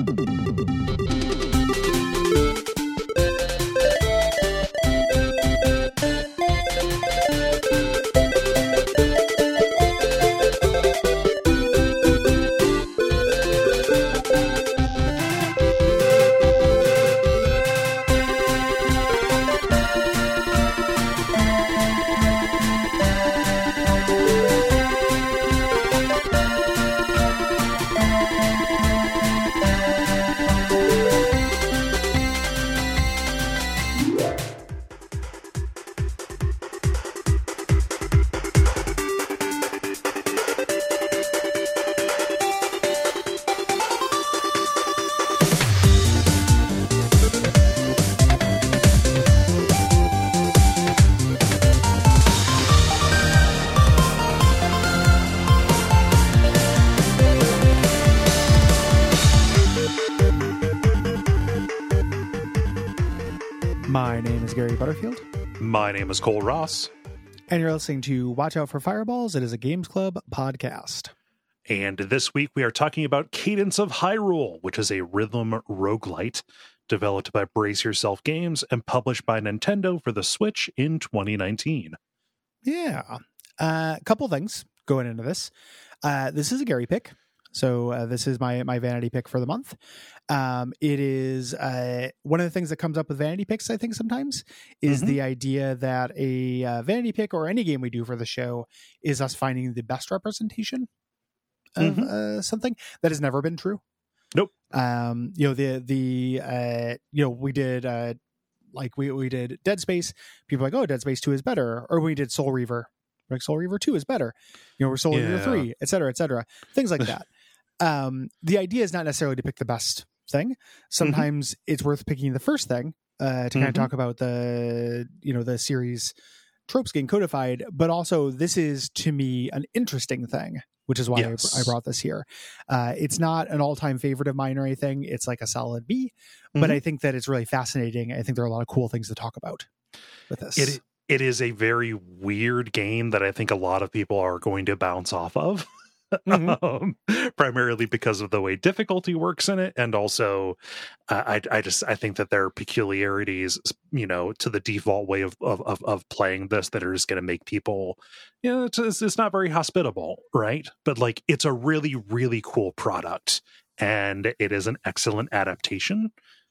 My name is Gary Butterfield. My name is Cole Ross. And you're listening to Watch Out for Fireballs. It is a Games Club podcast. And this week we are talking about Cadence of Hyrule, which is a rhythm roguelite developed by Brace Yourself Games and published by Nintendo for the Switch in 2019. Yeah. A couple things going into this. This is a Gary pick. So this is my vanity pick for the month. It is one of the things that comes up with vanity picks, I think, sometimes, is the idea that a vanity pick or any game we do for the show is us finding the best representation of something. That has never been true. Nope. We did we did Dead Space. People are like, oh, Dead Space 2 is better. Or we did Soul Reaver. Like Soul Reaver 2 is better. Or Soul Reaver 3, et cetera, et cetera. Things like that. The idea is not necessarily to pick the best thing. Sometimes it's worth picking the first thing to kind of talk about the series tropes getting codified. But also, this is, to me, an interesting thing, which is why I brought this here. It's not an all-time favorite of mine or anything. It's like a solid B. But I think that it's really fascinating. I think there are a lot of cool things to talk about with this. It is a very weird game that I think a lot of people are going to bounce off of. Primarily because of the way difficulty works in it, and also I think that there are peculiarities, to the default way of playing this that are just going to make people, it's not very hospitable, right? But like, it's a really, really cool product, and it is an excellent adaptation.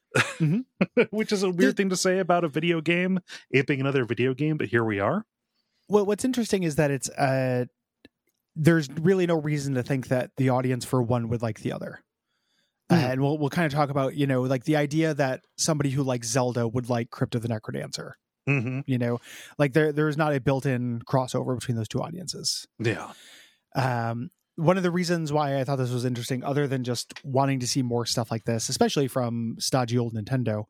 Which is a weird thing to say about a video game aping another video game, but here we are. Well, what's interesting is that it's there's really no reason to think that the audience for one would like the other. And we'll kind of talk about, like the idea that somebody who likes Zelda would like Crypt of the Necrodancer. Like there's not a built-in crossover between those two audiences. Yeah. One of the reasons why I thought this was interesting, other than just wanting to see more stuff like this, especially from stodgy old Nintendo,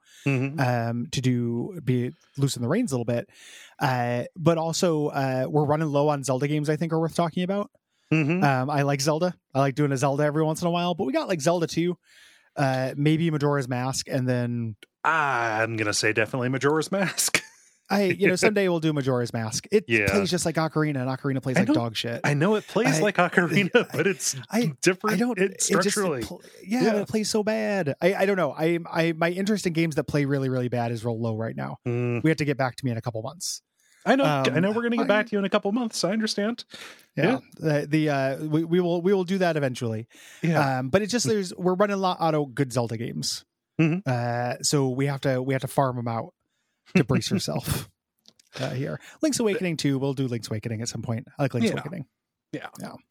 to be loosen the reins a little bit, but also we're running low on Zelda games I think are worth talking about. I like Zelda. I like doing a Zelda every once in a while, but we got like Zelda 2, maybe Majora's Mask, and then I'm gonna say definitely Majora's Mask. Someday we'll do Majora's Mask. It plays just like Ocarina, and Ocarina plays like dog shit. I know it plays like Ocarina, but it's different structurally. It plays so bad. I don't know. My interest in games that play really, really bad is real low right now. We have to get back to me in a couple months. I know we're going to get back to you in a couple months. I understand. Yeah. We will do that eventually. Yeah. But it's just we're running a lot out of good Zelda games. So we have to farm them out to brace yourself here. Link's Awakening 2. We'll do Link's Awakening at some point. I like Link's Awakening. Yeah.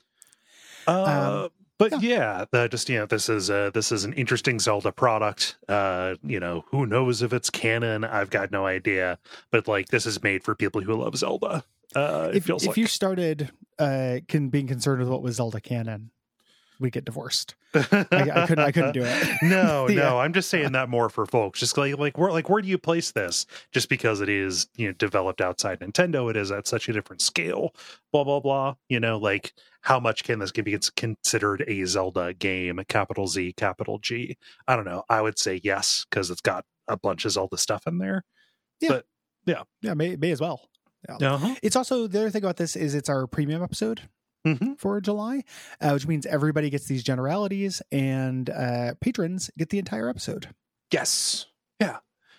This is an interesting Zelda product. Who knows if it's canon? I've got no idea. But like, this is made for people who love Zelda. If you started being concerned with what was Zelda canon, we get divorced. I couldn't do it. No, I'm just saying that more for folks. Just like where do you place this? Just because it is developed outside Nintendo, it is at such a different scale. Blah blah blah. Like how much can this be considered a Zelda game? Capital Z, capital G. I don't know. I would say yes because it's got a bunch of Zelda stuff in there. Yeah, but may as well. Yeah. It's also the other thing about this is it's our premium episode. for July, which means everybody gets these generalities, and patrons get the entire episode. Yes. Yeah.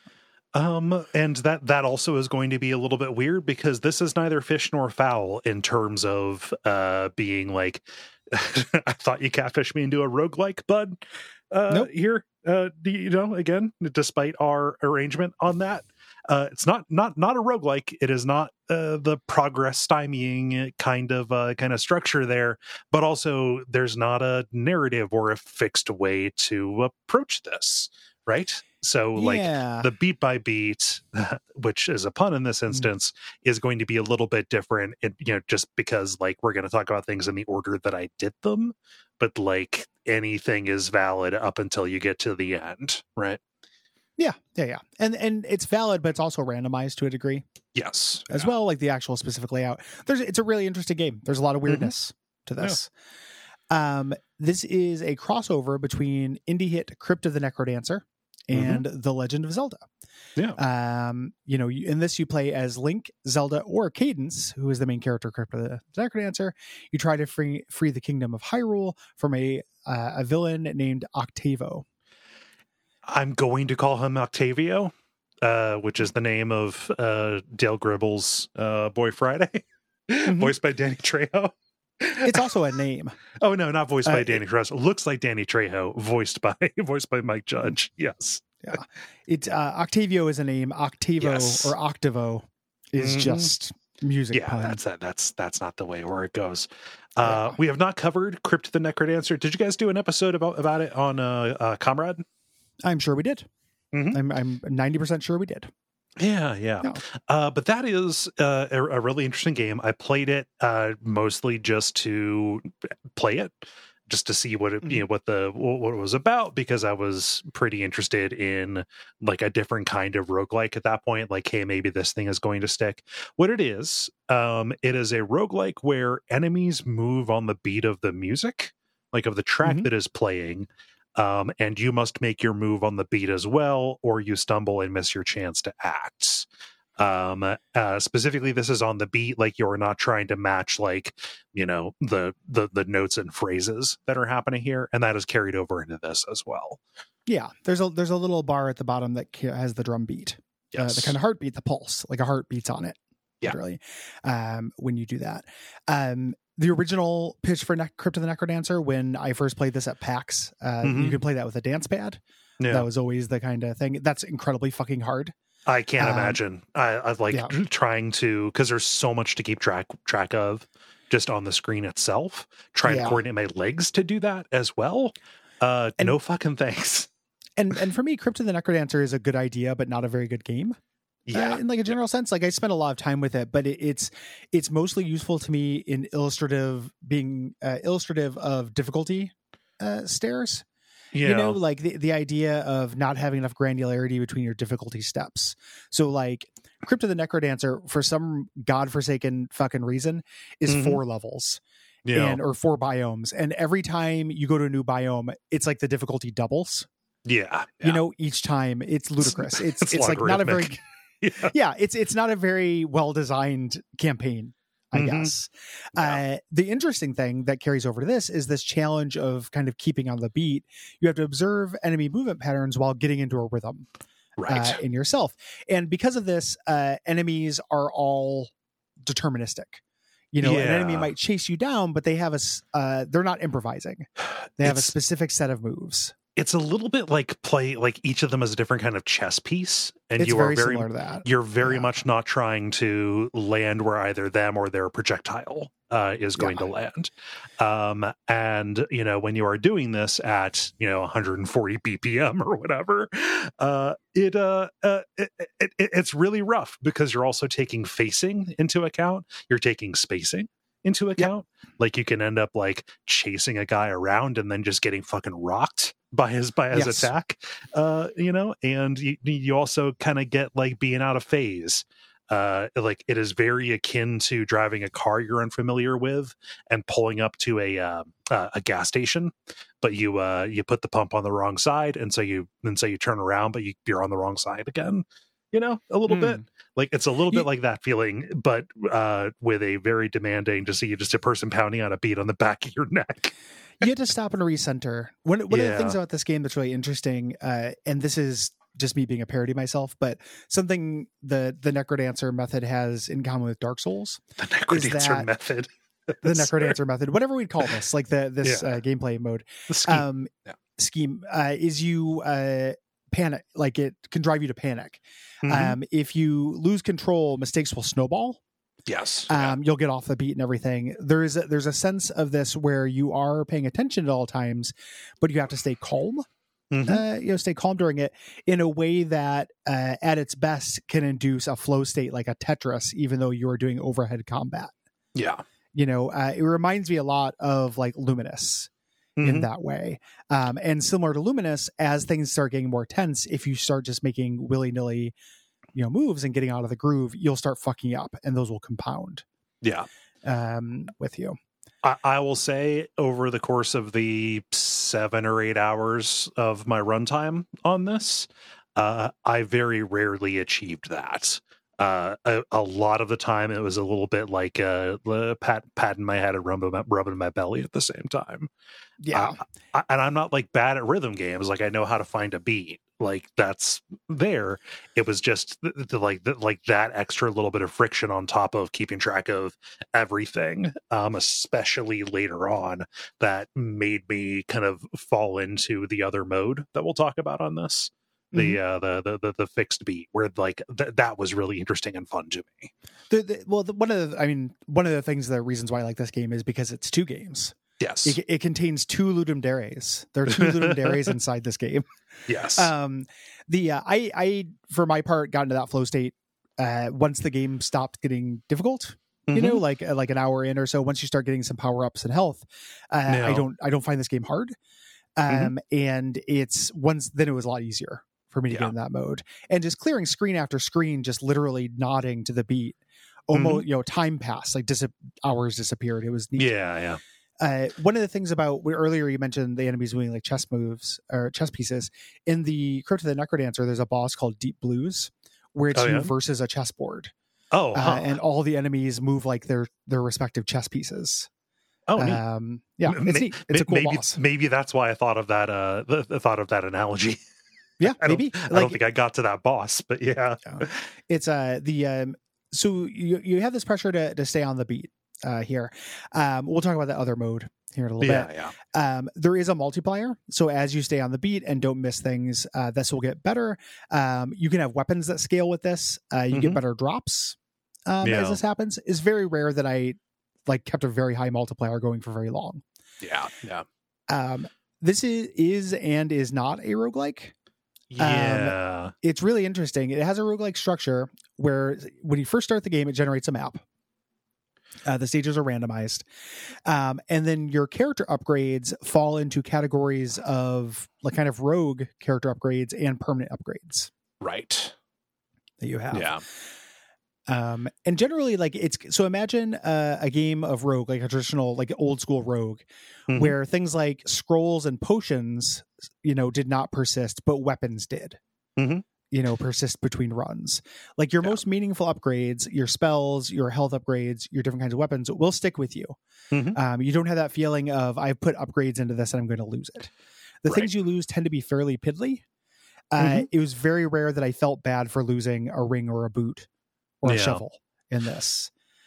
And that also is going to be a little bit weird because this is neither fish nor fowl in terms of being like, I thought you catfished me into a roguelike, bud. Nope. Here, again, despite our arrangement on that, it's not a roguelike. It is not the progress stymieing kind of structure there, but also there's not a narrative or a fixed way to approach this, right? So like the beat by beat, which is a pun in this instance, is going to be a little bit different, just because like we're going to talk about things in the order that I did them, but like anything is valid up until you get to the end, right? Yeah. And it's valid, but it's also randomized to a degree. Yes. As well, like the actual specific layout. It's a really interesting game. There's a lot of weirdness to this. Yeah. This is a crossover between indie hit Crypt of the NecroDancer and The Legend of Zelda. Yeah. In this you play as Link, Zelda, or Cadence, who is the main character of Crypt of the NecroDancer. You try to free the kingdom of Hyrule from a villain named Octavo. I'm going to call him Octavio, which is the name of Dale Gribble's Boy Friday, voiced by Danny Trejo. It's also a name. Oh no, not voiced by Danny Trejo. Looks like Danny Trejo, voiced by Mike Judge. Yes. Yeah. It's Octavio is a name. Octavo or Octavo is just music pun. That's not the way where it goes. We have not covered Crypt of the NecroDancer. Did you guys do an episode about it on Comrade? I'm sure we did. I'm 90% sure we did. Yeah. But that is a really interesting game. I played it mostly just to play it, just to see what it, what it was about, because I was pretty interested in like a different kind of roguelike at that point. Like, hey, maybe this thing is going to stick. What it is a roguelike where enemies move on the beat of the music, like of the track that is playing. And you must make your move on the beat as well, or you stumble and miss your chance to act. Specifically, this is on the beat, like you're not trying to match like, the notes and phrases that are happening here, and that is carried over into this as well. Yeah, there's a little bar at the bottom that has the drum beat, the kind of heartbeat, the pulse, like a heart beats on it. Literally, when you do that. The original pitch for Crypt of the NecroDancer, when I first played this at PAX, you could play that with a dance pad. Yeah. That was always the kind of thing. That's incredibly fucking hard. I can't imagine. I like trying to, because there's so much to keep track of just on the screen itself. Trying to coordinate my legs to do that as well. No fucking thanks. And for me, Crypt of the NecroDancer is a good idea, but not a very good game. In like a general sense, like I spent a lot of time with it, but it's mostly useful to me in illustrative of difficulty stairs. Yeah. Like the idea of not having enough granularity between your difficulty steps. So like Crypt of the NecroDancer, for some godforsaken fucking reason, is 4 levels. Or 4 biomes. And every time you go to a new biome, it's like the difficulty doubles. Yeah. Each time. It's ludicrous. It's like not a very it's not a very well designed campaign, I guess. The interesting thing that carries over to this is this challenge of kind of keeping on the beat. You have to observe enemy movement patterns while getting into a rhythm in yourself. And because of this, enemies are all deterministic. An enemy might chase you down, but they have they're not improvising. They have a specific set of moves. It's a little bit like each of them is a different kind of chess piece, and you are very similar to that. You're very much not trying to land where either them or their projectile is going to land. And when you are doing this at 140 BPM or whatever, it's really rough because you're also taking facing into account. You're taking spacing into account. Like you can end up like chasing a guy around and then just getting fucking rocked by his attack, and you also kind of get like being out of phase. Like it is very akin to driving a car you're unfamiliar with and pulling up to a gas station, but you put the pump on the wrong side, and so you turn around, but you're on the wrong side again. a little bit. Like it's a little bit like that feeling, but with a very demanding to see just a person pounding on a beat on the back of your neck. You had to stop and recenter. One of the things about this game that's really interesting, and this is just me being a parody myself, but something the Necrodancer method has in common with Dark Souls. The Necrodancer method. The Necrodancer method, whatever we'd call this, like this gameplay mode. The scheme. Scheme is you panic, like it can drive you to panic. If you lose control, mistakes will snowball. Yes. You'll get off the beat and everything. There's a sense of this where you are paying attention at all times, but you have to stay calm. Stay calm during it in a way that at its best can induce a flow state like a Tetris, even though you are doing overhead combat. Yeah. It reminds me a lot of like Luminous in that way. And similar to Luminous, as things start getting more tense, if you start just making willy-nilly, moves and getting out of the groove, you'll start fucking up and those will compound. Yeah. With you. I will say over the course of the 7 or 8 hours of my runtime on this, I very rarely achieved that. A lot of the time it was a little bit like patting my head and rubbing my belly at the same time. Yeah. And I'm not like bad at rhythm games. Like I know how to find a beat. Like that's there. It was just that extra little bit of friction on top of keeping track of everything, especially later on, that made me kind of fall into the other mode that we'll talk about on this. The fixed beat, where like that was really interesting and fun to me. One of the things, the reasons why I like this game is because it's 2 games. Yes, it contains 2 Ludum Dares. There are 2 Ludum Dares inside this game. Yes. I for my part got into that flow state once the game stopped getting difficult. Like an hour in or so. Once you start getting some power ups and health, I don't find this game hard. And then it was a lot easier for me to get in that mode, and just clearing screen after screen, just literally nodding to the beat. Almost, time passed, like hours disappeared. It was neat. Yeah. One of the things about earlier you mentioned the enemies doing like chess moves or chess pieces in the Crypt of the Necrodancer. There's a boss called Deep Blues where it's you versus a chessboard. And all the enemies move like their respective chess pieces. Neat. It's neat. It's a cool boss. Maybe that's why I thought of that. Thought of that analogy. Yeah, maybe. I don't think I got to that boss, but yeah. It's so you have this pressure to stay on the beat here. We'll talk about the other mode here in a little bit. Yeah. There is a multiplier, so as you stay on the beat and don't miss things, this will get better. You can have weapons that scale with this. You get better drops as this happens. It's very rare that I kept a very high multiplier going for very long. Yeah. This is and is not a roguelike. It's really interesting. It has a roguelike structure where when you first start the game, it generates a map. The stages are randomized. And then your character upgrades fall into categories of like kind of rogue character upgrades and permanent upgrades. Right. That you have. Yeah. And generally so imagine a game of rogue, like a traditional, like old school rogue, where things like scrolls and potions, did not persist, but weapons did, persist between runs. Like your most meaningful upgrades, your spells, your health upgrades, your different kinds of weapons will stick with you. You don't have that feeling of I've put upgrades into this and I'm going to lose it. The things you lose tend to be fairly piddly. It was very rare that I felt bad for losing a ring or a boot or a shovel in this.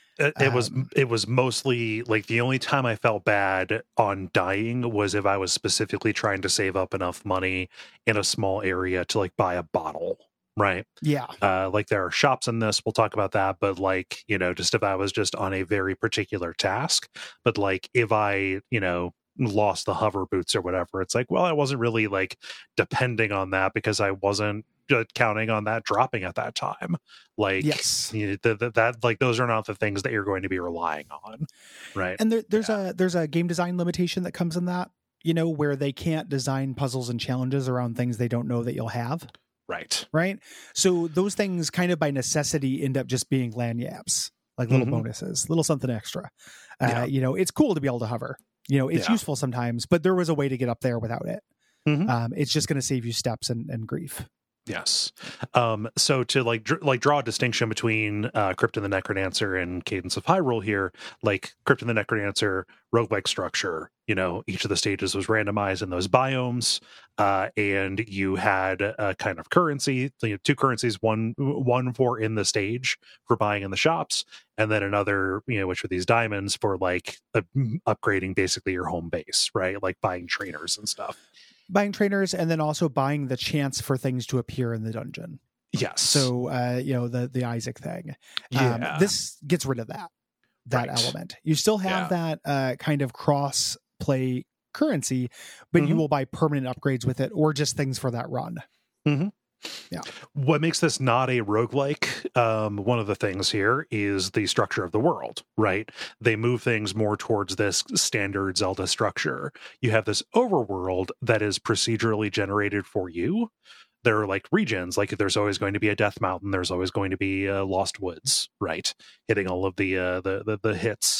It was mostly like the only time I felt bad on dying was if I was specifically trying to save up enough money in a small area to like buy a bottle. Right. Yeah. Like there are shops in this. We'll talk about that. But like, just if I was just on a very particular task, but like if I, lost the hover boots or whatever, it's like, well, I wasn't really like depending on that because I wasn't counting on that dropping at that time. Like, yes, that like those are not the things that you're going to be relying on, right? And there's a game design limitation that comes in that, where they can't design puzzles and challenges around things they don't know that you'll have. Right. So those things kind of by necessity end up just being lanyards, like little bonuses, little something extra. It's cool to be able to hover. It's useful sometimes, but there was a way to get up there without it. It's just going to save you steps and grief. Yes. So to draw a distinction between Crypt of the Necrodancer and Cadence of Hyrule here, like Crypt of the Necrodancer, roguelike structure, each of the stages was randomized in those biomes, and you had a kind of currency, two currencies, one for in the stage for buying in the shops, and then another, which were these diamonds for upgrading basically your home base, right? Like buying trainers and stuff. Buying trainers, and then also buying the chance for things to appear in the dungeon. Yes. So, the Isaac thing. Yeah. This gets rid of that right. element. You still have that kind of cross play currency, but you will buy permanent upgrades with it, or just things for that run. Mm-hmm. Yeah. What makes this not a roguelike, one of the things here is the structure of the world, right? They move things more towards this standard Zelda structure. You have this overworld that is procedurally generated for you. There are regions, there's always going to be a Death Mountain, there's always going to be Lost Woods, right? Hitting all of the hits.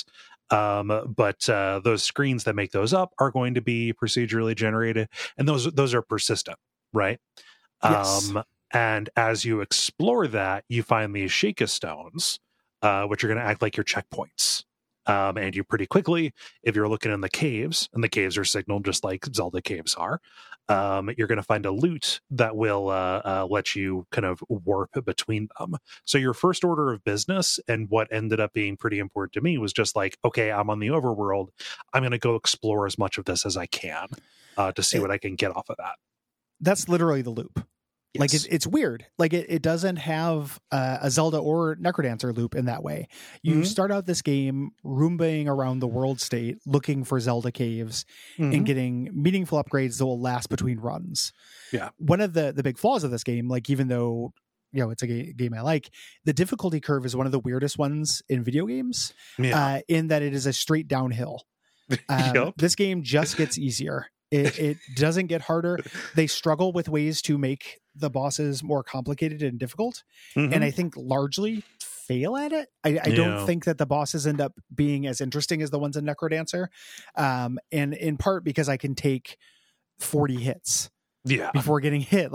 But those screens that make those up are going to be procedurally generated, and those are persistent, right? Yes. And as you explore that, you find these Sheikah stones, which are going to act like your checkpoints. And you pretty quickly, if you're looking in the caves, and the caves are signaled just like Zelda caves are, you're going to find a loot that will let you kind of warp between them. So your first order of business, and what ended up being pretty important to me, was just okay, I'm on the overworld. I'm going to go explore as much of this as I can to see what I can get off of that. That's literally the loop. Yes. It's weird. It doesn't have a Zelda or Necrodancer loop in that way. You start out this game rooming around the world state, looking for Zelda caves and getting meaningful upgrades that will last between runs. Yeah. One of the big flaws of this game, even though it's a game I like, the difficulty curve is one of the weirdest ones in video games. Yeah. In that it is a straight downhill. Yep. This game just gets easier. It doesn't get harder. They struggle with ways to make the bosses more complicated and difficult, and I think largely fail at it. I don't think that the bosses end up being as interesting as the ones in Necrodancer, and in part because I can take 40 hits before getting hit.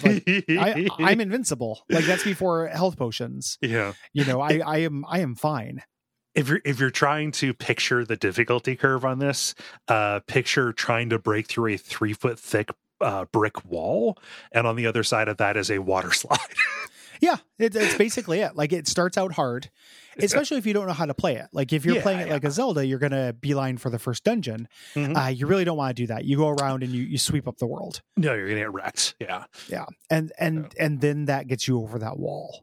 I'm invincible. That's before health potions. Yeah. I am fine. If you're trying to picture the difficulty curve on this, picture trying to break through a 3-foot thick brick wall, and on the other side of that is a water slide. Yeah, it's basically it. It starts out hard, especially if you don't know how to play it. If you're playing it like a Zelda, you're going to beeline for the first dungeon. You really don't want to do that. You go around and you sweep up the world. No, you're going to get wrecked. Yeah. Yeah. And then that gets you over that wall.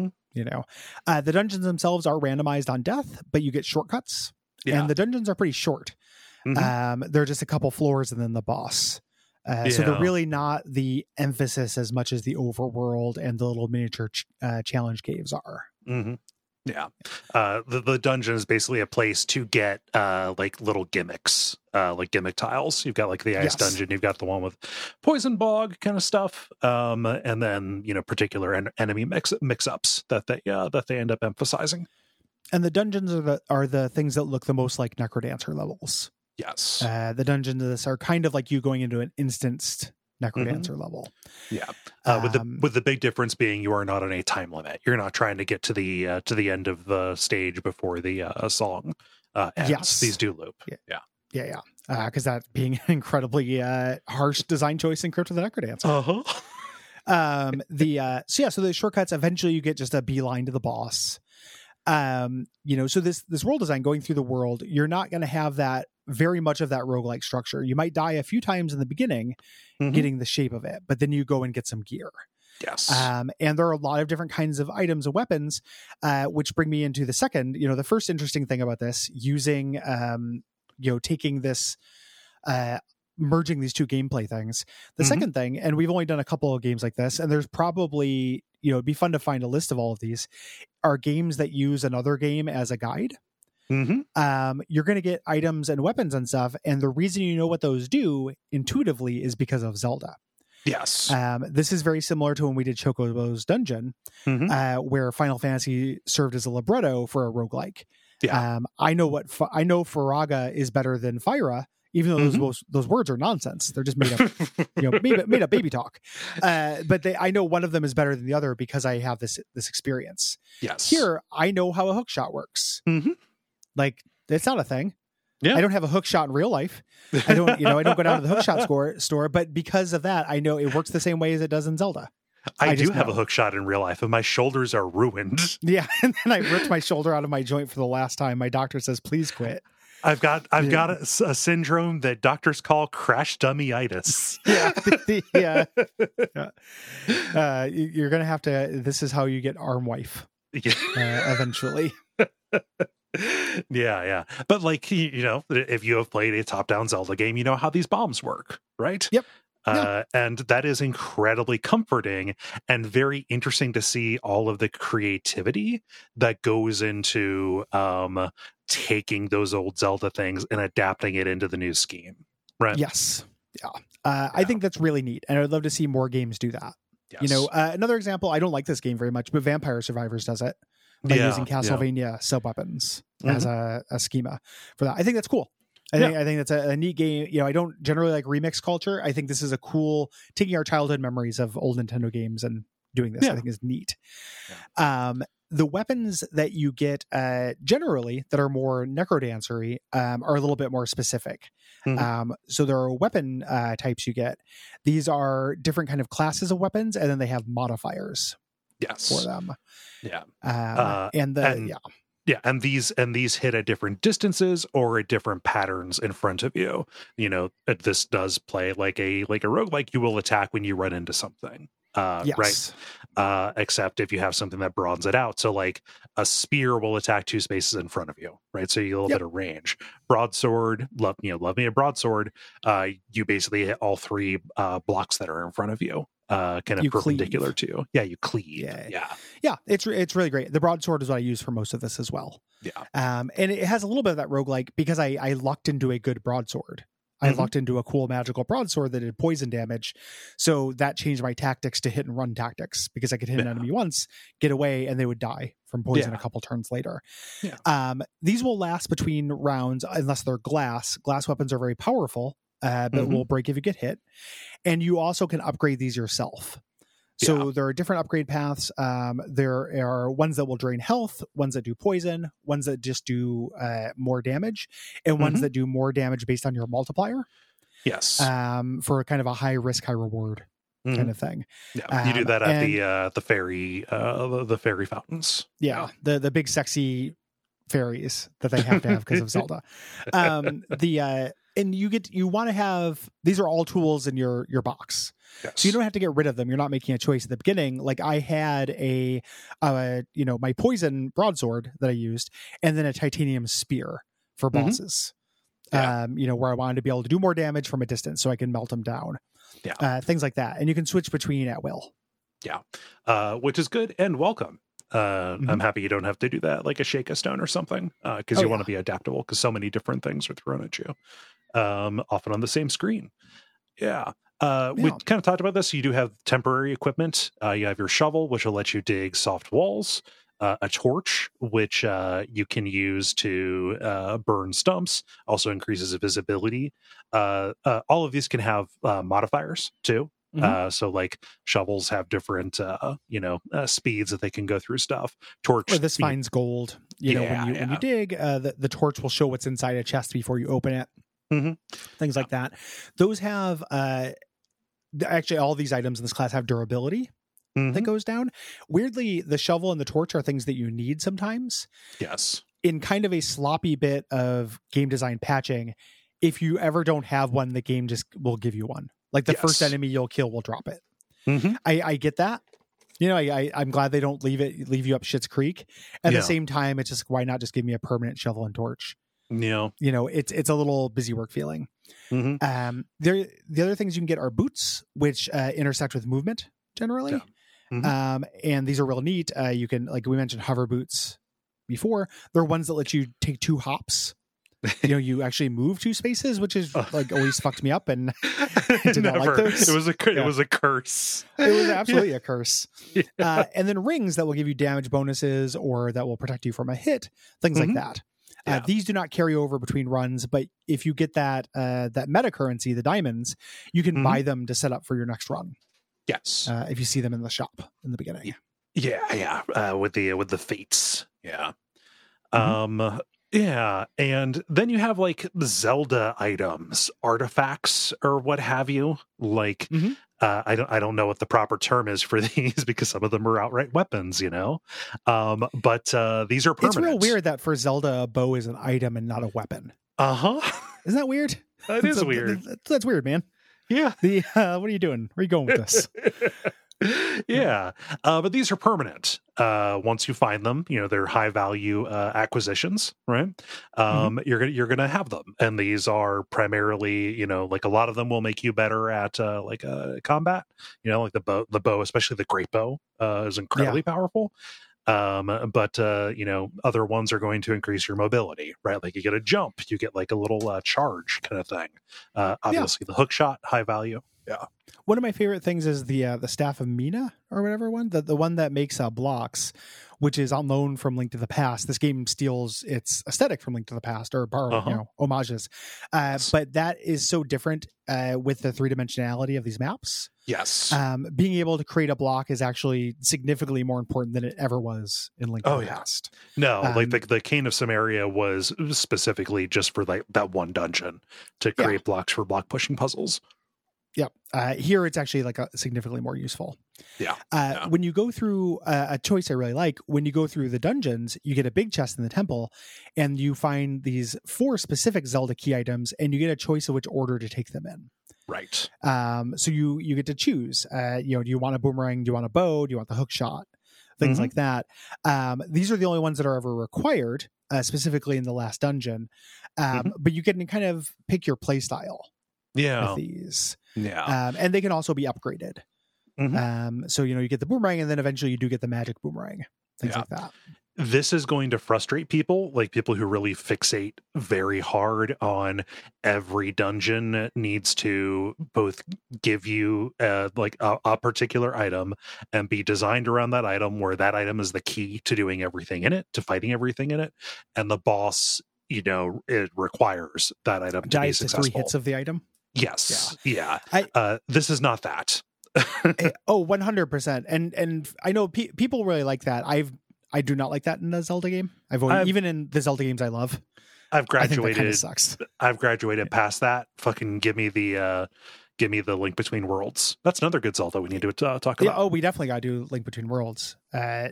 The dungeons themselves are randomized on death, but you get shortcuts. And the dungeons are pretty short. They're just a couple floors and then the boss. So they're really not the emphasis as much as the overworld and the little miniature challenge caves are. Yeah. The dungeon is basically a place to get little gimmicks, like gimmick tiles. You've got the ice dungeon, you've got the one with poison bog kind of stuff, and then particular enemy mix-ups that they end up emphasizing. And the dungeons are the things that look the most like Necrodancer levels. Yes. The dungeons of this are kind of like you going into an instanced Necrodancer level. Yeah. With the big difference being you are not on a time limit. You're not trying to get to the end of the stage before the song ends. Yes. These do loop. Yeah. Because that being an incredibly harsh design choice in Crypt of the Necrodancer. So the shortcuts, eventually you get just a beeline to the boss. So this world design going through the world, you're not going to have that very much of that roguelike structure. You might die a few times in the beginning getting the shape of it, but then you go and get some gear. Yes. And there are a lot of different kinds of items and weapons, which bring me into the second, the first interesting thing about this, using, taking this, merging these two gameplay things. The second thing, and we've only done a couple of games like this, and there's probably, it'd be fun to find a list of all of these, are games that use another game as a guide. You're going to get items and weapons and stuff, and the reason you know what those do intuitively is because of Zelda. Yes. This is very similar to when we did Chocobo's Dungeon, where Final Fantasy served as a libretto for a roguelike. Yeah. I know Faraga is better than Fyra even though those words are nonsense. They're just made up, made up baby talk. But I know one of them is better than the other because I have this experience. Yes. Here, I know how a hook shot works. Mm-hmm. Like, it's not a thing. Yeah. I don't have a hook shot in real life. I don't go down to the hook shot store, but because of that, I know it works the same way as it does in Zelda. I do have a hook shot in real life, and my shoulders are ruined. Yeah, and then I ripped my shoulder out of my joint for the last time. My doctor says, "Please quit." I've got a syndrome that doctors call crash dummyitis. Yeah. You're gonna have to. This is how you get arm wife. Eventually. Yeah. But like, if you have played a top-down Zelda game, you know how these bombs work, right? Yep. And that is incredibly comforting and very interesting to see all of the creativity that goes into taking those old Zelda things and adapting it into the new scheme. Right. Yes. Yeah. I think that's really neat. And I'd love to see more games do that. Yes. Another example, I don't like this game very much, but Vampire Survivors does it by using Castlevania sub-weapons as a schema for that. I think that's cool. I think that's a neat game. I don't generally like remix culture. I think this is a cool taking our childhood memories of old Nintendo games and doing this. I think is neat. Yeah. The weapons that you get generally that are more necrodancery are a little bit more specific. Mm-hmm. So there are weapon types you get. These are different kind of classes of weapons, and then they have modifiers for them. Yeah. Yeah, and these hit at different distances or at different patterns in front of you. This does play like a roguelike. You will attack when you run into something. Yes. Right. Except if you have something that broadens it out. So like a spear will attack 2 spaces in front of you, right? So you get a little bit of range. Broadsword, love me a broadsword. You basically hit all 3 blocks that are in front of you. Kind of perpendicular to you. Yeah, you cleave. Yeah. It's really great. The broadsword is what I use for most of this as well. Yeah. And it has a little bit of that roguelike because I lucked into a good broadsword. I lucked into a cool magical broadsword that did poison damage. So that changed my tactics to hit and run tactics because I could hit an enemy once, get away, and they would die from poison a couple turns later. Yeah. These will last between rounds unless they're glass. Glass weapons are very powerful, but will break if you get hit. And you also can upgrade these yourself. So there are different upgrade paths. There are ones that will drain health, ones that do poison, ones that just do more damage, and ones that do more damage based on your multiplier. Yes. For kind of a high risk, high reward kind of thing. Yeah, you do that at the fairy fountains. Yeah, the big sexy fairies that they have to have because of Zelda. And you want to have, these are all tools in your box. Yes. So you don't have to get rid of them. You're not making a choice at the beginning. Like I had my poison broadsword that I used, and then a titanium spear for bosses. Where I wanted to be able to do more damage from a distance so I can melt them down. Yeah. Things like that. And you can switch between at will. Yeah. Which is good and welcome. I'm happy you don't have to do that like a shake a stone or something because you want to be adaptable because so many different things are thrown at you often on the same screen. We kind of talked about this. You do have temporary equipment. You have your shovel, which will let you dig soft walls, a torch, which you can use to burn stumps, also increases visibility. All of these can have modifiers too. So like shovels have different speeds that they can go through stuff. Torch, or this finds gold. When you dig, the torch will show what's inside a chest before you open it. Things like that. Those have actually all these items in this class have durability that goes down. Weirdly, the shovel and the torch are things that you need sometimes. Yes. In kind of a sloppy bit of game design patching, if you ever don't have one, the game just will give you one. Like the first enemy you'll kill will drop it. I get that. I'm glad they don't leave you up Shit's Creek. At the same time, it's just, why not just give me a permanent shovel and torch? It's a little busy work feeling. The other things you can get are boots, which intersect with movement generally. And these are real neat. You can, like we mentioned, hover boots before. They're ones that let you take 2 hops. You actually move 2 spaces, which is like always fucked me up, and I did not like those. It was a curse. It was absolutely a curse. And then rings that will give you damage bonuses or that will protect you from a hit, things like that. These do not carry over between runs, but if you get that meta currency, the diamonds, you can buy them to set up for your next run. Yes. If you see them in the shop in the beginning. Yeah. With the fates. Yeah. Yeah, and then you have like Zelda items, artifacts, or what have you. Like, I don't know what the proper term is for these because some of them are outright weapons, you know. But these are permanent. It's real weird that for Zelda, a bow is an item and not a weapon. Isn't that weird? That is weird. That's weird, man. Yeah. What are you doing? Where are you going with this? Yeah, but these are permanent. Once you find them, you know, they're high value acquisitions, right? You're gonna have them, and these are primarily, you know, like a lot of them will make you better at combat. You know, like the bow, especially the great bow, is incredibly powerful. But you know, other ones are going to increase your mobility, right? Like you get a jump, you get like a little charge kind of thing. Obviously, the hook shot, high value. Yeah. One of my favorite things is the Staff of Mina or whatever one, the one that makes blocks, which is on loan from Link to the Past. This game steals its aesthetic from Link to the Past or borrow, you know, homages. But that is so different with the three dimensionality of these maps. Yes. Being able to create a block is actually significantly more important than it ever was in Link to the Past. No, like the Cane of Samaria was specifically just for like that one dungeon to create blocks for block pushing puzzles. Yep. Here it's actually like significantly more useful. Yeah. When you go through a choice I really like, when you go through the dungeons, you get a big chest in the temple and you find these 4 specific Zelda key items and you get a choice of which order to take them in. Right. So you get to choose, you know, do you want a boomerang? Do you want a bow? Do you want the hook shot? Things like that. These are the only ones that are ever required, specifically in the last dungeon. But you can kind of pick your play style. With these. And they can also be upgraded. So, you know, you get the boomerang and then eventually you do get the magic boomerang. Things like that. This is going to frustrate people, like people who really fixate very hard on every dungeon needs to both give you like a particular item and be designed around that item, where that item is the key to doing everything in it, to fighting everything in it. And the boss, you know, it requires that item to be successful. 3 hits of the item. Yes. Yeah. This is not that. 100%. And I know people really like that. I do not like that in the Zelda game. Even in the Zelda games I love. I've graduated. I think that kind of sucks. I've graduated past that. Fucking give me the Link Between Worlds. That's another good Zelda we need to talk about. Yeah, we definitely got to do Link Between Worlds. But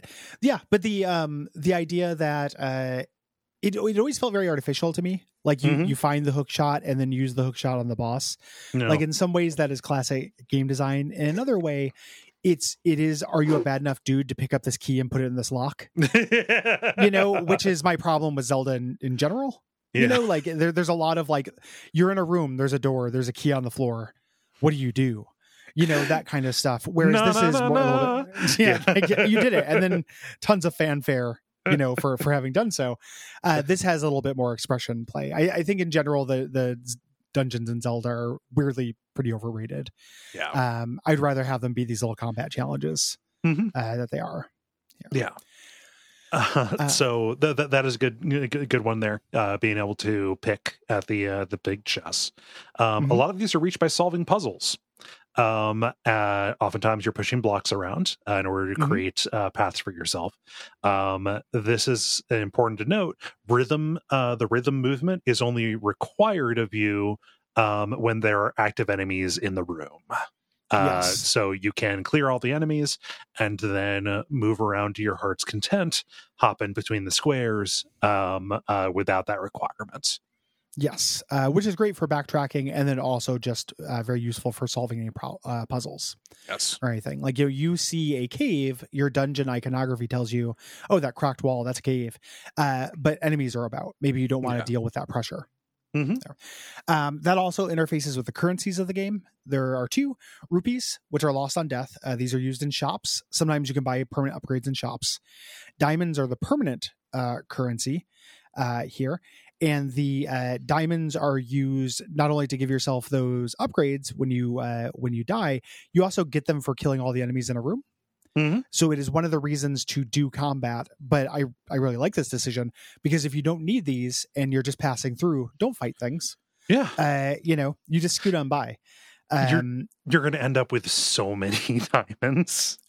the idea that it always felt very artificial to me. Like you find the hook shot and then use the hook shot on the boss. No. Like in some ways that is classic game design. In another way, it is, are you a bad enough dude to pick up this key and put it in this lock? You know, which is my problem with Zelda in general. Yeah. You know, like there's a lot of like, you're in a room, there's a door, there's a key on the floor. What do? You know, that kind of stuff. Whereas this is more a little bit, you did it. And then tons of fanfare, you know, for having done so. This has a little bit more expression play. I think in general, the dungeons in Zelda are weirdly pretty overrated. Yeah. I'd rather have them be these little combat challenges that they are. Yeah. So that is a good one there. Being able to pick at the big chess. A lot of these are reached by solving puzzles. Oftentimes you're pushing blocks around in order to create paths for yourself. This is important to note. The rhythm movement is only required of you when there are active enemies in the room. So you can clear all the enemies and then move around to your heart's content, hop in between the squares without that requirement. Yes, which is great for backtracking, and then also just very useful for solving any puzzles. Yes, or anything. Like you see a cave, your dungeon iconography tells you, oh, that cracked wall, that's a cave. But enemies are about. Maybe you don't want to deal with that pressure. That also interfaces with the currencies of the game. There are 2 rupees, which are lost on death. These are used in shops. Sometimes you can buy permanent upgrades in shops. Diamonds are the permanent currency here. And the diamonds are used not only to give yourself those upgrades when you die, you also get them for killing all the enemies in a room. So it is one of the reasons to do combat. But I really like this decision, because if you don't need these and you're just passing through, don't fight things. Yeah. You just scoot on by. You're going to end up with so many diamonds.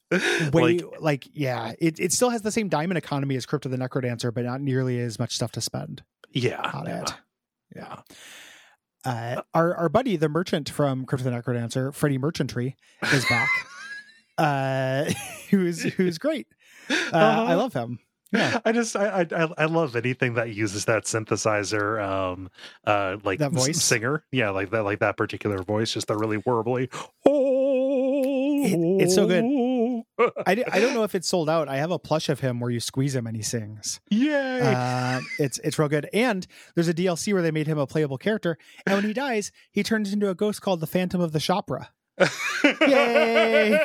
It still has the same diamond economy as Crypt of the Necrodancer, but not nearly as much stuff to spend. On it. Our buddy, the merchant from Crypt of the Necrodancer, Freddie Merchantry, is back. Who's great. I love him. Yeah. I love anything that uses that synthesizer, like that voice singer. Yeah, like that particular voice, just the really warbly. It's so good. I don't know if it's sold out. I have a plush of him where you squeeze him and he sings. Yay! It's real good. And there's a DLC where they made him a playable character, and when he dies, he turns into a ghost called the Phantom of the Chopra. Yay!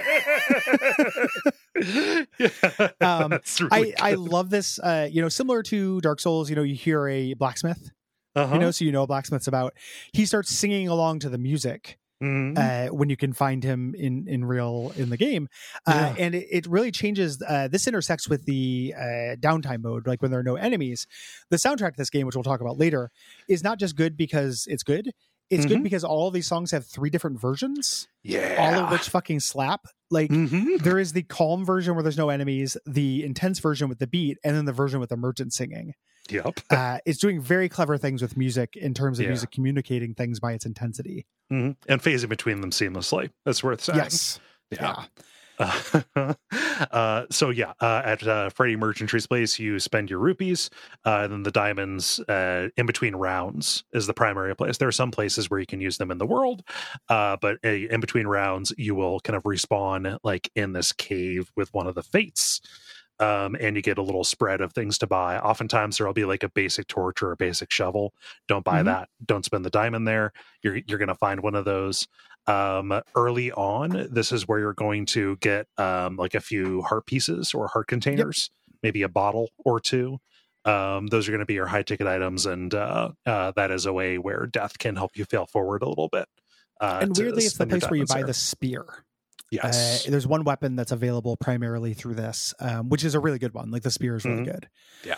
That's really good. I love this. Similar to Dark Souls, you hear a blacksmith, so a blacksmith's about. He starts singing along to the music when you can find him in the game, and it really changes. This intersects with the downtime mode, like when there are no enemies. The soundtrack to this game, which we'll talk about later, is not just good because it's good. It's good because all of these songs have 3 different versions. Yeah. All of which fucking slap. Like, there is the calm version where there's no enemies, the intense version with the beat, and then the version with the merchant singing. Yep. It's doing very clever things with music in terms of music communicating things by its intensity. And phasing between them seamlessly. That's worth saying. Yes. Yeah. At Freddie Merchantry's place, you spend your rupees, and then the diamonds in between rounds is the primary place. There are some places where you can use them in the world, but in between rounds, you will kind of respawn like in this cave with one of the fates. And you get a little spread of things to buy. Oftentimes there'll be like a basic torch or a basic shovel. Don't buy that. Don't spend the diamond there. You're going to find one of those. Early on, this is where you're going to get like a few heart pieces or heart containers, maybe a bottle or 2. Those are going to be your high ticket items, and that is a way where death can help you fail forward a little bit. And weirdly, it's the place where you buy the spear. Yes. There's one weapon that's available primarily through this, which is a really good one. Like, the spear is really good.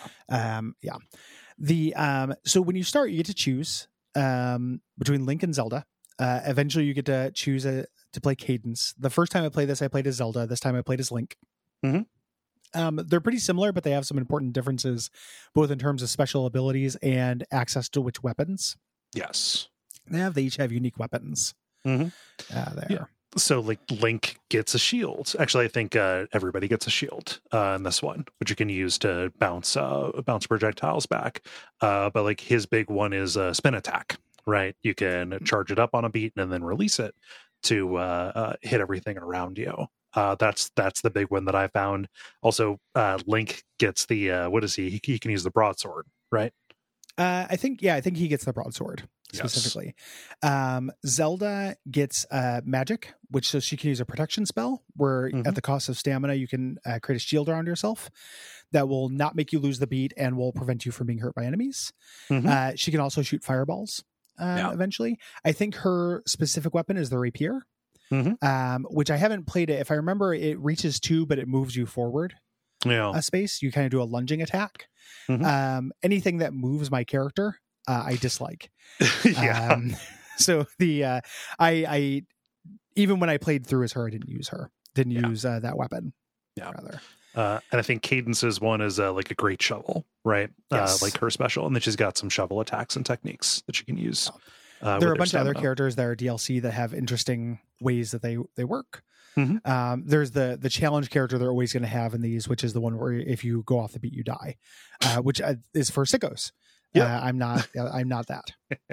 So when you start, you get to choose between Link and Zelda. Eventually you get to choose to play Cadence. The first time I played this, I played as Zelda. This time I played as Link. They're pretty similar, but they have some important differences, both in terms of special abilities and access to which weapons. Yes. They each have unique weapons. So like Link gets a shield. Actually, I think everybody gets a shield in this one, which you can use to bounce projectiles back. But like his big one is a spin attack, right? You can charge it up on a beat and then release it to hit everything around you. That's the big one that I found. Also, Link gets the what is he? He can use the broadsword, right? I think he gets the broadsword specifically. Yes. Zelda gets magic, which so she can use a protection spell where at the cost of stamina you can create a shield around yourself that will not make you lose the beat and will prevent you from being hurt by enemies. She can also shoot fireballs eventually. I think her specific weapon is the rapier, which I haven't played it. If I remember, it reaches 2, but it moves you forward a space. You kind of do a lunging attack. Anything that moves my character, I dislike. So the I even when I played through as her, I didn't use her. Didn't use that weapon. Rather. And I think Cadence's one is like a great shovel, right? Yes. Like her special, and then she's got some shovel attacks and techniques that you can use. There are a bunch of other characters that are DLC that have interesting ways that they work. There's the challenge character they're always going to have in these, which is the one where if you go off the beat, you die, which is for sickos. I'm not that.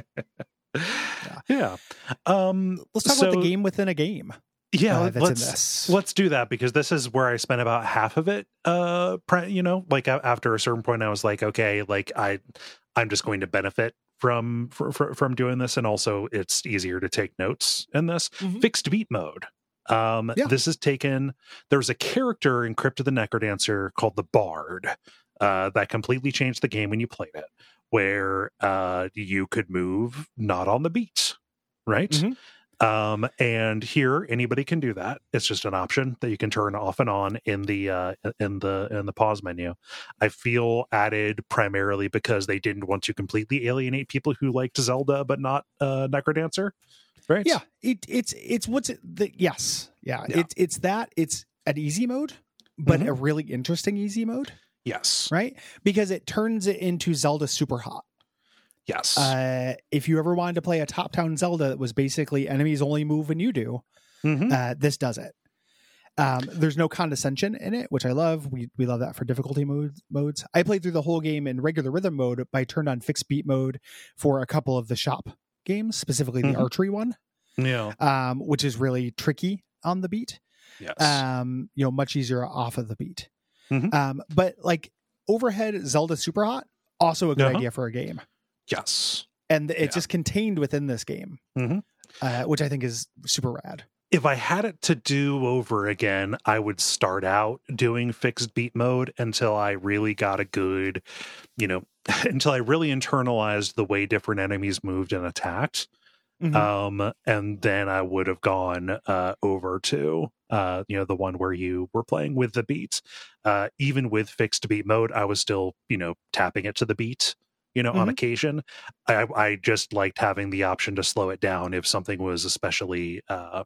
Let's talk about the game within a game. Let's do that, because this is where I spent about half of it. Like after a certain point, I was like, okay, like I'm just going to benefit from doing this, and also it's easier to take notes in this fixed beat mode. This is taken. There's a character in Crypt of the Necrodancer called the Bard that completely changed the game when you played it, where you could move not on the beat, right? And here anybody can do that. It's just an option that you can turn off and on in the pause menu. I feel added primarily because they didn't want to completely alienate people who liked Zelda but not Necrodancer. Right? Yeah, it's what's it, yes, yeah. It's an easy mode, but a really interesting easy mode. Yes, right, because it turns it into Zelda Super Hot. Yes. If you ever wanted to play a top-down Zelda that was basically enemies only move when you do, this does it. There's no condescension in it, which I love. We love that for difficulty modes. I played through the whole game in regular rhythm mode, but I turned on fixed beat mode for a couple of the shop games, specifically the archery one. Yeah. Which is really tricky on the beat. Yes. Much easier off of the beat. But like overhead Zelda Super Hot, also a good idea for a game. Yes. And it's just contained within this game, which I think is super rad. If I had it to do over again, I would start out doing fixed beat mode until I really got a good, until I really internalized the way different enemies moved and attacked. And then I would have gone over to the one where you were playing with the beats. Even with fixed beat mode, I was still tapping it to the beat on occasion. I just liked having the option to slow it down if something was especially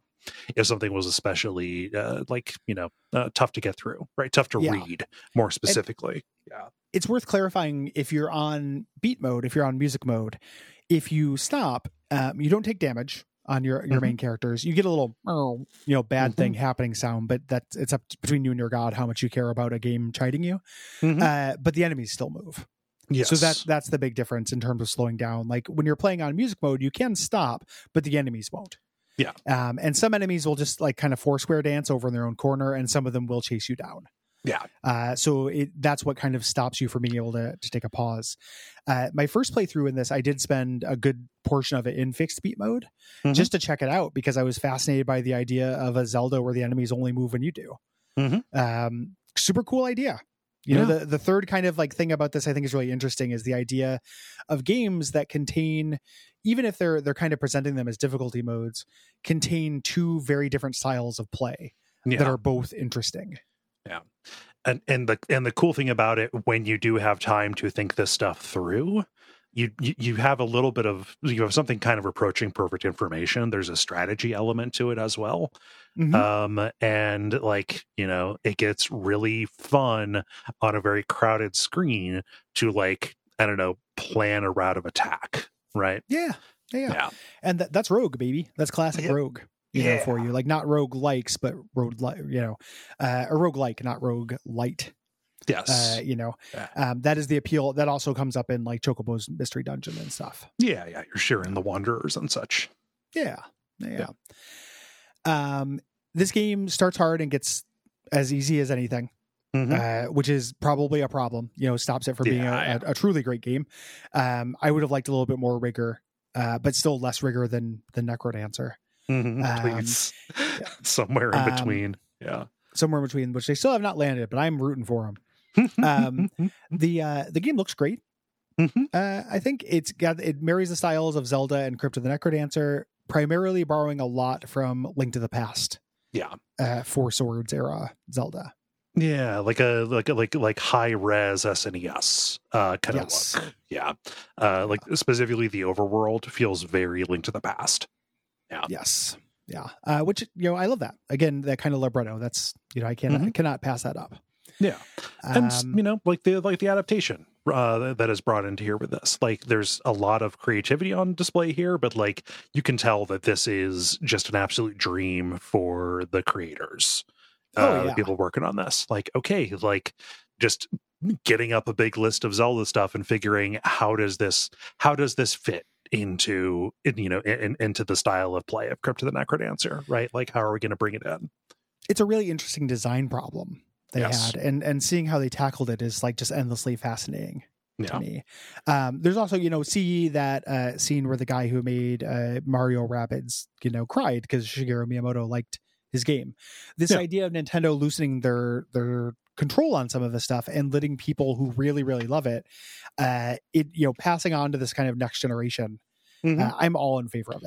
tough to get through, right? Tough to read more specifically. It's worth clarifying, if you're on beat mode, if you're on music mode, if you stop, you don't take damage on your main characters. You get a little bad thing happening sound, but it's up between you and your god how much you care about a game chiding you. But the enemies still move. Yes. So that's the big difference in terms of slowing down. Like when you're playing on music mode, you can stop, but the enemies won't. Yeah. And some enemies will just like kind of four-square dance over in their own corner, and some of them will chase you down. Yeah. So that's what kind of stops you from being able to take a pause. My first playthrough in this, I did spend a good portion of it in fixed beat mode just to check it out, because I was fascinated by the idea of a Zelda where the enemies only move when you do. Super cool idea. The third kind of like thing about this I think is really interesting is the idea of games that contain, even if they're kind of presenting them as difficulty modes, contain two very different styles of play that are both interesting. Yeah. And the cool thing about it, when you do have time to think this stuff through, you have a little bit of, something kind of approaching perfect information. There's a strategy element to it as well. And it gets really fun on a very crowded screen to plan a route of attack. Right. Yeah. And that's Rogue, baby. That's classic Rogue. For you, like not rogue likes, but rogue, a rogue like, not rogue light. Yes. That is the appeal. That also comes up in like Chocobo's Mystery Dungeon and stuff. Yeah. You're sharing the Wanderers and such. Yeah. This game starts hard and gets as easy as anything, which is probably a problem. Stops it from being a truly great game. I would have liked a little bit more rigor, but still less rigor than Necrodancer. Please. Somewhere in between. Somewhere in between, which they still have not landed, but I'm rooting for them. The game looks great. I think it marries the styles of Zelda and Crypt of the Necrodancer, primarily borrowing a lot from Link to the Past. Four Swords era Zelda. Yeah, like high res SNES kind of look. Yeah, like specifically the overworld feels very Link to the Past. Yeah. Yes. Yeah. Which I love that. Again, that kind of libretto. That's I cannot pass that up. Yeah. And the adaptation that is brought into here with this. Like there's a lot of creativity on display here, but you can tell that this is just an absolute dream for the creators. The people working on this. Just getting up a big list of Zelda stuff and figuring how does this fit into into the style of play of Crypt of the Necrodancer, right? Like how are we going to bring it in? It's a really interesting design problem they had, and seeing how they tackled it is just endlessly fascinating to me. There's also see that scene where the guy who made Mario Rabbids cried because Shigeru Miyamoto liked his game. This idea of Nintendo loosening their control on some of the stuff and letting people who really, really love it, passing on to this kind of next generation. I'm all in favor of it.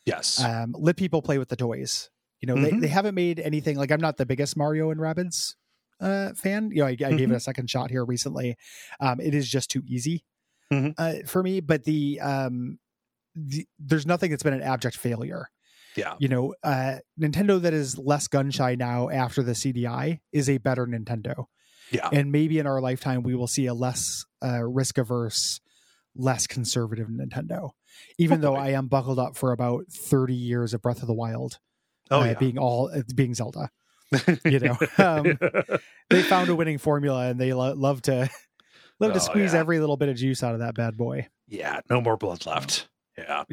Yes. Let people play with the toys. You know, they haven't made anything like, I'm not the biggest Mario and Rabbids fan. You know, I gave it a second shot here recently. It is just too easy for me, but there's nothing that's been an abject failure. Yeah. You know, Nintendo that is less gun shy now after the CDI is a better Nintendo. Yeah. And maybe in our lifetime, we will see a less risk averse, less conservative Nintendo, even though I am buckled up for about 30 years of Breath of the Wild. Being Zelda, you know, they found a winning formula, and they love to squeeze every little bit of juice out of that bad boy. Yeah, no more blood left. Yeah.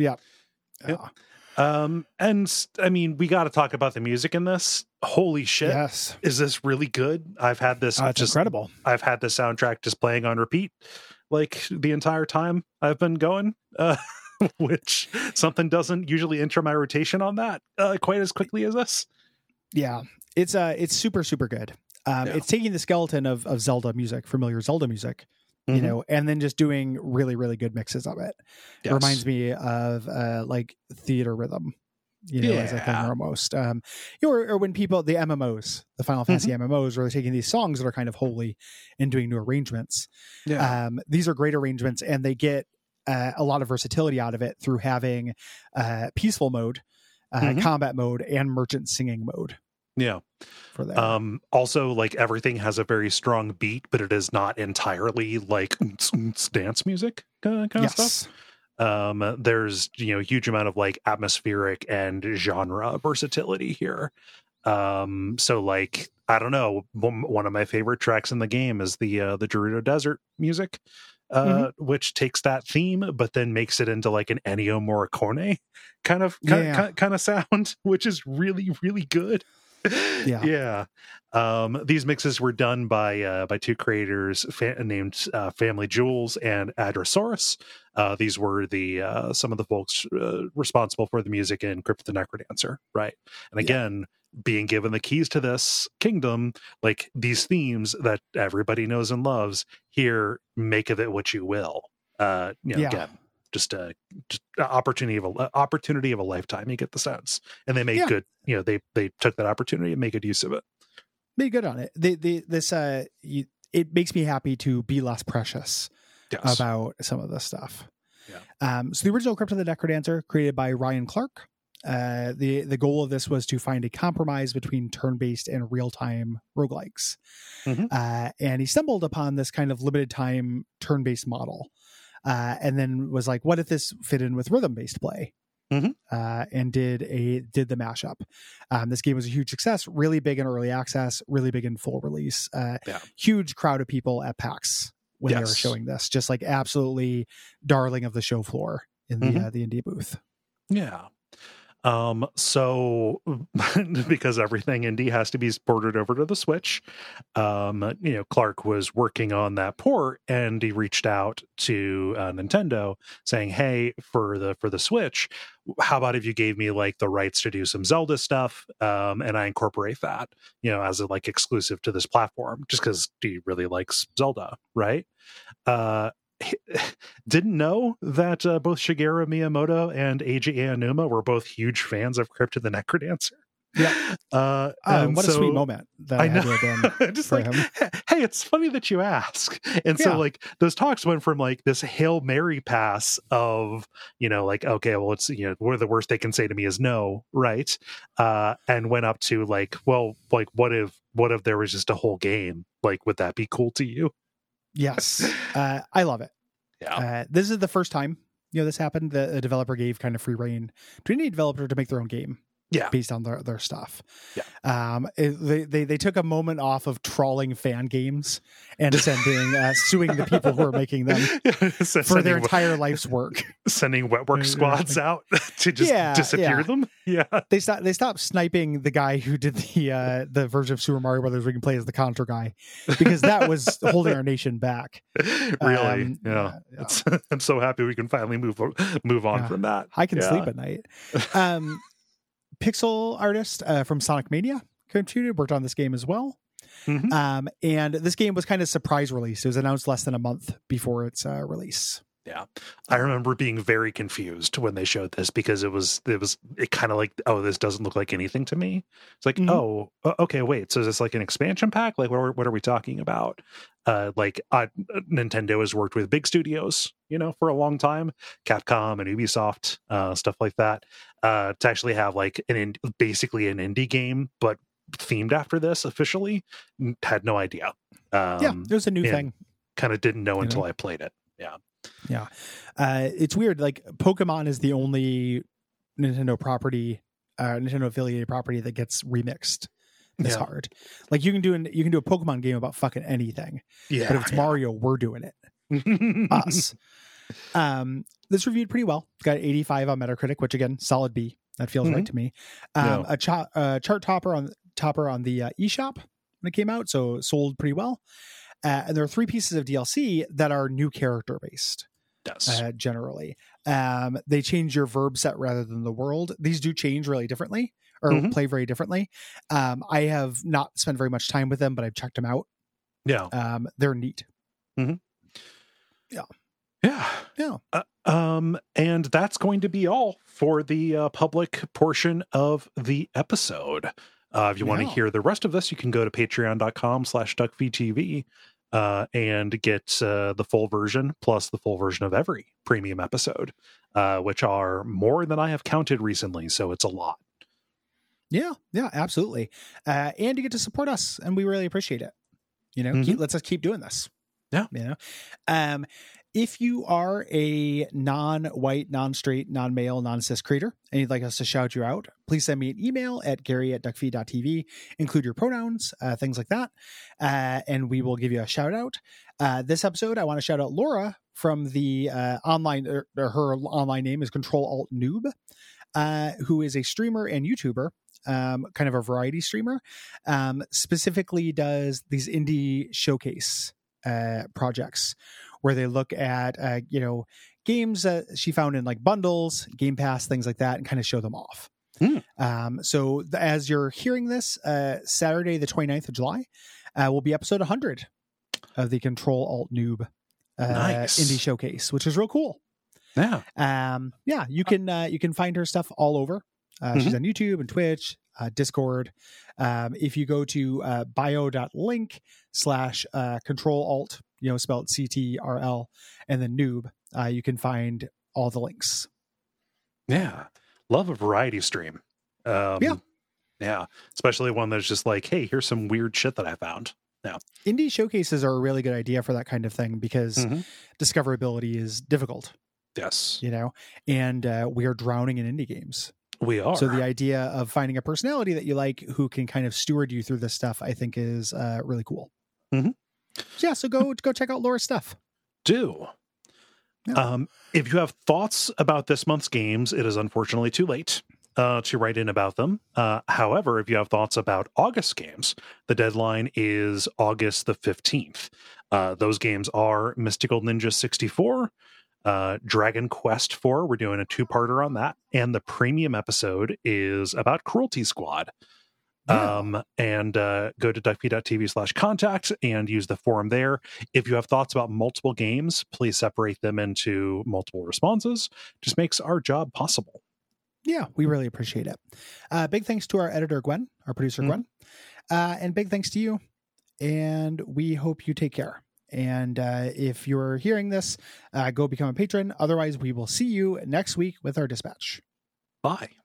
And I mean, we got to talk about the music in this. Holy shit! Yes, is this really good? I've had this it's incredible. I've had the soundtrack just playing on repeat like the entire time I've been going. Which something doesn't usually enter my rotation on that quite as quickly as this. Yeah, it's super, super good. It's taking the skeleton of Zelda music, familiar Zelda music, you know, and then just doing really, really good mixes of it. Yes. It reminds me of like theater rhythm, you know, as a thing almost. You know, or when people, the MMOs, the Final Fantasy MMOs, where they're taking these songs that are kind of holy and doing new arrangements. Yeah. These are great arrangements, and they get a lot of versatility out of it through having peaceful mode, combat mode, and merchant singing mode. Yeah. For that. Also, like, everything has a very strong beat, but it is not entirely like dance music kind of stuff. There's, you know, a huge amount of like atmospheric and genre versatility here. So like, I don't know, one of my favorite tracks in the game is the Gerudo Desert music. Which takes that theme, but then makes it into like an Ennio Morricone kind of sound, which is really, really good. Yeah. These mixes were done by two creators named Family Jewels and Adrosaurus. These were the some of the folks responsible for the music in Crypt of the Necrodancer, right? And again, being given the keys to this kingdom, like these themes that everybody knows and loves, here, make of it what you will. Again, just opportunity of a lifetime. You get the sense, and they made good. You know, they took that opportunity and made good use of it. Made good on it. It makes me happy to be less precious about some of this stuff. Yeah. So the original Crypt of the Necrodancer, created by Ryan Clark. The goal of this was to find a compromise between turn-based and real-time roguelikes. And he stumbled upon this kind of limited time turn-based model, and then was like, what if this fit in with rhythm-based play? And did the mashup. This game was a huge success, really big in early access, really big in full release. Huge crowd of people at PAX when they were showing this, just like absolutely darling of the show floor in the indie booth. Yeah. So because everything indie has to be ported over to the Switch, Clark was working on that port, and he reached out to Nintendo saying, hey, for the Switch, how about if you gave me like the rights to do some Zelda stuff, and I incorporate that, you know, as a like exclusive to this platform, just because he really likes Zelda, right? Didn't know that both Shigeru Miyamoto and Eiji Aonuma were both huge fans of Crypt of the Necrodancer. Yeah. What a sweet moment that I know. Had been just like, him. Hey, it's funny that you ask. And so like those talks went from like this Hail Mary pass of, you know, like, okay, well, it's, you know, what are the worst they can say to me is no, right? And went up to like, well, like what if there was just a whole game? Like, would that be cool to you? Yes. I love it. Yeah. This is the first time, you know, this happened. The developer gave kind of free reign to any developer to make their own game. Based on their stuff. They took a moment off of trawling fan games and suing the people who are making them for their entire life's work. Sending wet work squads out to just disappear them. Yeah, they stopped sniping the guy who did the version of Super Mario Brothers we can play as the Contra guy, because that was holding our nation back. Really, I'm so happy we can finally move on from that. I can sleep at night. Pixel artist from Sonic Mania worked on this game as well. And this game was kind of surprise release. It was announced less than a month before its release. Yeah. I remember being very confused when they showed this because it kind of like, oh, this doesn't look like anything to me. It's like, okay, wait. So is this like an expansion pack? Like, what are we talking about? Nintendo has worked with big studios, for a long time, Capcom and Ubisoft, stuff like that, to actually have like basically an indie game, but themed after this officially. Had no idea. It was a new thing. Kind of didn't know until I played it. Yeah. Yeah. It's weird. Like Pokemon is the only Nintendo property, Nintendo affiliated property that gets remixed this hard. Like you can do a Pokemon game about fucking anything. Yeah. But if it's Mario, we're doing it. Us. This reviewed pretty well. It's got 85 on Metacritic, which again, solid B. That feels right to me. A chart topper on the eShop when it came out, so sold pretty well. And there are 3 pieces of DLC that are new character based. Yes. Generally, they change your verb set rather than the world. These do change really differently or play very differently. I have not spent very much time with them, but I've checked them out. Yeah. They're neat. Yeah. And that's going to be all for the public portion of the episode. If you want to hear the rest of this, you can go to patreon.com/duckfeedtv and get the full version plus the full version of every premium episode, which are more than I have counted recently. So it's a lot. Yeah, absolutely. And you get to support us, and we really appreciate it. Let's just keep doing this. Yeah. If you are a non-white, non-straight, non-male, non-cis creator and you'd like us to shout you out, please send me an email at gary@duckfeed.tv. Include your pronouns, things like that, and we will give you a shout out. This episode, I want to shout out Laura from the online, her online name is Control Alt Noob, who is a streamer and YouTuber, kind of a variety streamer, specifically does these indie showcase projects where they look at games that she found in like bundles, Game Pass, things like that, and kind of show them off. So as you're hearing this, Saturday the 29th of July will be episode 100 of the Control Alt Noob indie showcase, which is real cool. You can find her stuff all over. She's on YouTube and Twitch, Discord. If you go to bio.link/Control Alt, spelled CTRL, and then noob, you can find all the links. Yeah. Love a variety stream. Yeah. Especially one that's just like, hey, here's some weird shit that I found. Yeah. Indie showcases are a really good idea for that kind of thing because discoverability is difficult. Yes. And we are drowning in indie games. We are. So the idea of finding a personality that you like who can kind of steward you through this stuff, I think is really cool. So go check out Laura's stuff. Do. Yeah. If you have thoughts about this month's games, it is unfortunately too late to write in about them. However, if you have thoughts about August games, the deadline is August the 15th. Those games are Mystical Ninja 64, Dragon Quest 4. We're doing a 2-parter on that. And the premium episode is about Cruelty Squad. And go to duckfeed.tv/contact and use the forum there. If you have thoughts about multiple games, please separate them into multiple responses. Just makes our job possible. Yeah, we really appreciate it. Big thanks to our editor, Gwen, our producer, Gwen. And big thanks to you. And we hope you take care. And if you're hearing this, go become a patron. Otherwise, we will see you next week with our dispatch. Bye.